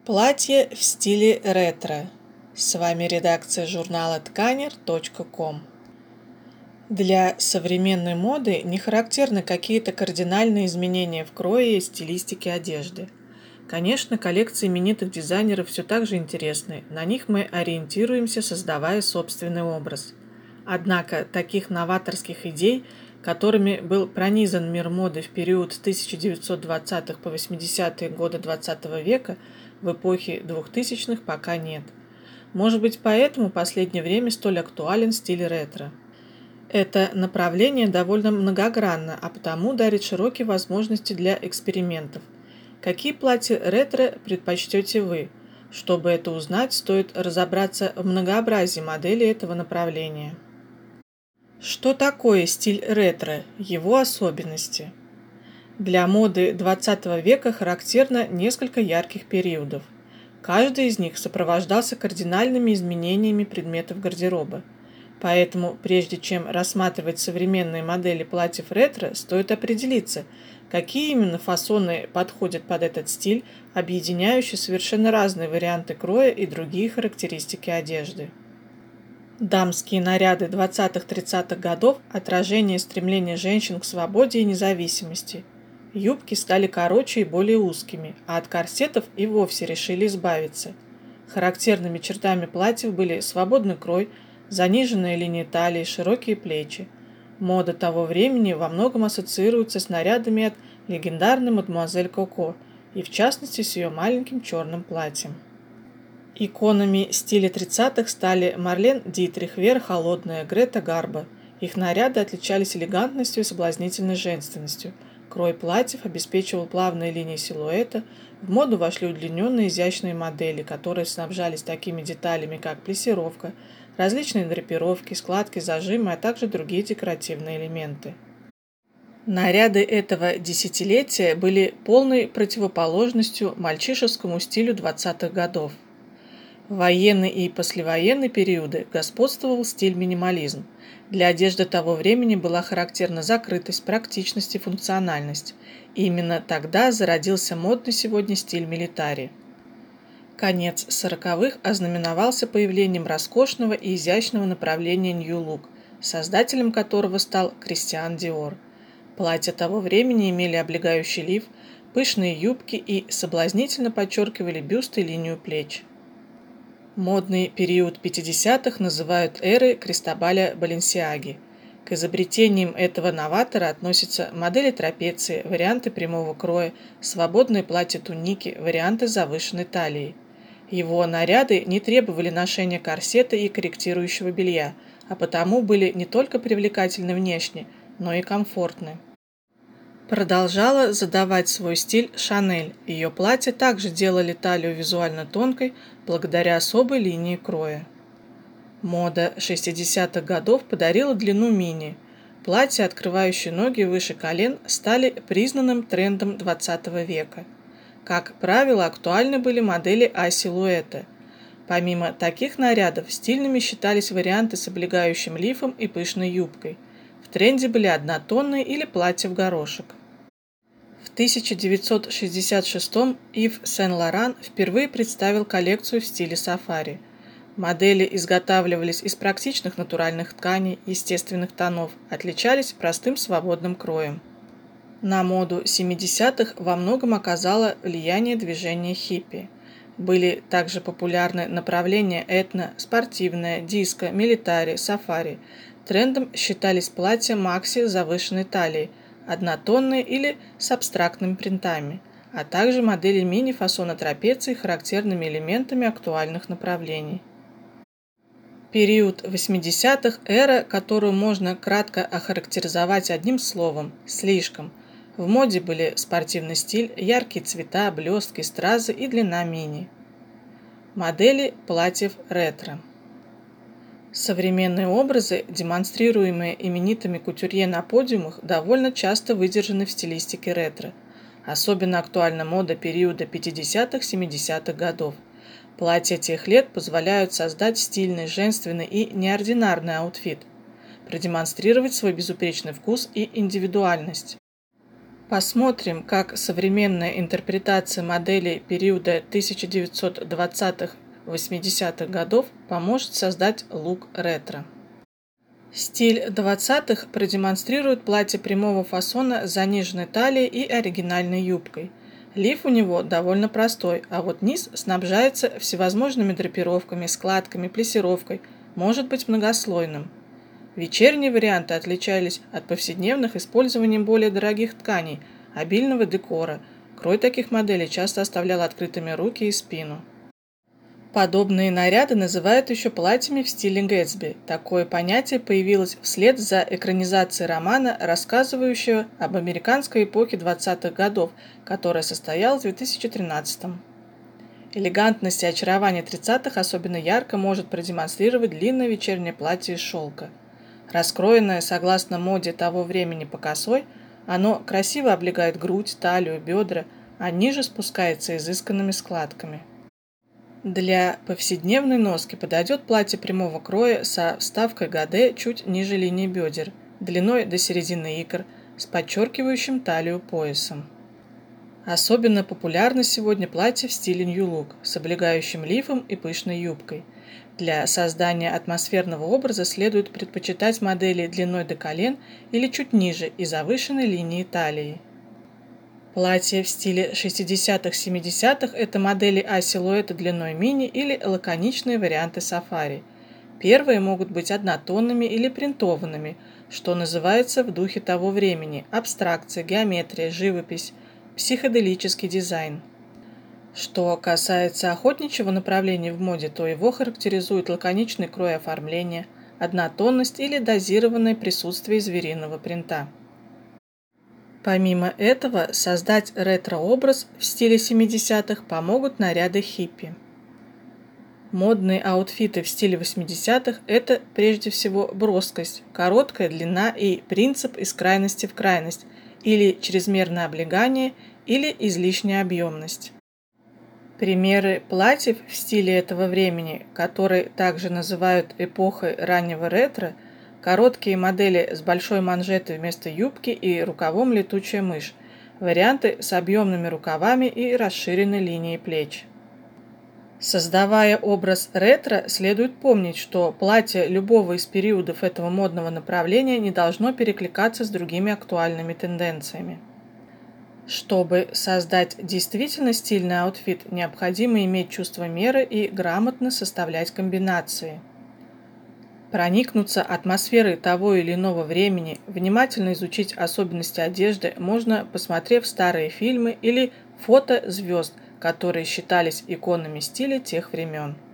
Платье в стиле ретро. С вами редакция журнала тканер.ком. Для современной моды не характерны какие-то кардинальные изменения в крое и стилистике одежды. Конечно, коллекции именитых дизайнеров все так же интересны, на них мы ориентируемся, создавая собственный образ. Однако таких новаторских идей, которыми был пронизан мир моды в период с 1920-х по 80-е годы XX века, в эпохе 2000-х пока нет. Может быть, поэтому в последнее время столь актуален стиль ретро. Это направление довольно многогранно, а потому дарит широкие возможности для экспериментов. Какие платья ретро предпочтете вы? Чтобы это узнать, стоит разобраться в многообразии моделей этого направления. Что такое стиль ретро? Его особенности. Для моды XX века характерно несколько ярких периодов. Каждый из них сопровождался кардинальными изменениями предметов гардероба. Поэтому, прежде чем рассматривать современные модели платьев ретро, стоит определиться, какие именно фасоны подходят под этот стиль, объединяющий совершенно разные варианты кроя и другие характеристики одежды. Дамские наряды 20-30-х годов – отражение стремления женщин к свободе и независимости. Юбки стали короче и более узкими, а от корсетов и вовсе решили избавиться. Характерными чертами платьев были свободный крой, заниженная линия талии, широкие плечи. Мода того времени во многом ассоциируется с нарядами от легендарной мадемуазель Коко, и в частности с ее маленьким черным платьем. Иконами стиля 30-х стали Марлен Дитрих, Вера Холодная, Грета Гарбо. Их наряды отличались элегантностью и соблазнительной женственностью. Крой платьев обеспечивал плавные линии силуэта, в моду вошли удлиненные изящные модели, которые снабжались такими деталями, как плессировка, различные драпировки, складки, зажимы, а также другие декоративные элементы. Наряды этого десятилетия были полной противоположностью мальчишескому стилю 20-х годов. В военный и послевоенный периоды господствовал стиль минимализм. Для одежды того времени была характерна закрытость, практичность и функциональность. И именно тогда зародился модный сегодня стиль милитари. Конец 40-х ознаменовался появлением роскошного и изящного направления New Look, создателем которого стал Кристиан Диор. Платья того времени имели облегающий лиф, пышные юбки и соблазнительно подчеркивали бюст и линию плеч. Модный период 50-х называют эрой Кристобаля Баленсиаги. К изобретениям этого новатора относятся модели трапеции, варианты прямого кроя, свободные платья-туники, варианты с завышенной талией. Его наряды не требовали ношения корсета и корректирующего белья, а потому были не только привлекательны внешне, но и комфортны. Продолжала задавать свой стиль Шанель. Ее платья также делали талию визуально тонкой, благодаря особой линии кроя. Мода 60-х годов подарила длину мини. Платья, открывающие ноги выше колен, стали признанным трендом 20 века. Как правило, актуальны были модели А-силуэта. Помимо таких нарядов, стильными считались варианты с облегающим лифом и пышной юбкой. В тренде были однотонные или платья в горошек. В 1966-м Ив Сен-Лоран впервые представил коллекцию в стиле сафари. Модели изготавливались из практичных натуральных тканей, естественных тонов, отличались простым свободным кроем. На моду 70-х во многом оказало влияние движения хиппи. Были также популярны направления этно, спортивное, диско, милитари, сафари. Трендом считались платья макси с завышенной талией, однотонные или с абстрактными принтами, а также модели мини-фасона трапеции характерными элементами актуальных направлений. Период 80-х – эра, которую можно кратко охарактеризовать одним словом – слишком. В моде были спортивный стиль, яркие цвета, блестки, стразы и длина мини. Модели платьев ретро. Современные образы, демонстрируемые именитыми кутюрье на подиумах, довольно часто выдержаны в стилистике ретро. Особенно актуальна мода периода 50-70-х годов. Платья тех лет позволяют создать стильный, женственный и неординарный аутфит, продемонстрировать свой безупречный вкус и индивидуальность. Посмотрим, как современная интерпретация моделей периода 1920-80-х годов поможет создать лук ретро. Стиль 20-х продемонстрирует платье прямого фасона с заниженной талией и оригинальной юбкой. Лиф у него довольно простой, а вот низ снабжается всевозможными драпировками, складками, плессировкой, может быть многослойным. Вечерние варианты отличались от повседневных использованием более дорогих тканей, обильного декора. Крой таких моделей часто оставлял открытыми руки и спину. Подобные наряды называют еще платьями в стиле Гэтсби. Такое понятие появилось вслед за экранизацией романа, рассказывающего об американской эпохе 20-х годов, которая состоялась в 2013. Элегантность и очарование 30-х особенно ярко может продемонстрировать длинное вечернее платье из шелка. Раскроенное согласно моде того времени по косой, оно красиво облегает грудь, талию, бедра, а ниже спускается изысканными складками. Для повседневной носки подойдет платье прямого кроя со вставкой гаде чуть ниже линии бедер, длиной до середины икр, с подчеркивающим талию поясом. Особенно популярно сегодня платье в стиле New Look с облегающим лифом и пышной юбкой. Для создания атмосферного образа следует предпочитать модели длиной до колен или чуть ниже и завышенной линии талии. Платья в стиле 60-70-х – это модели А-силуэта длиной мини или лаконичные варианты сафари. Первые могут быть однотонными или принтованными, что называется в духе того времени – абстракция, геометрия, живопись, психоделический дизайн. Что касается охотничьего направления в моде, то его характеризует лаконичный крой оформления, однотонность или дозированное присутствие звериного принта. Помимо этого, создать ретро-образ в стиле 70-х помогут наряды хиппи. Модные аутфиты в стиле 80-х – это прежде всего броскость, короткая длина и принцип из крайности в крайность, или чрезмерное облегание, или излишняя объемность. Примеры платьев в стиле этого времени, которые также называют эпохой раннего ретро, короткие модели с большой манжетой вместо юбки и рукавом летучая мышь, варианты с объемными рукавами и расширенной линией плеч. Создавая образ ретро, следует помнить, что платье любого из периодов этого модного направления не должно перекликаться с другими актуальными тенденциями. Чтобы создать действительно стильный аутфит, необходимо иметь чувство меры и грамотно составлять комбинации. Проникнуться атмосферой того или иного времени, внимательно изучить особенности одежды можно, посмотрев старые фильмы или фото звезд, которые считались иконами стиля тех времен.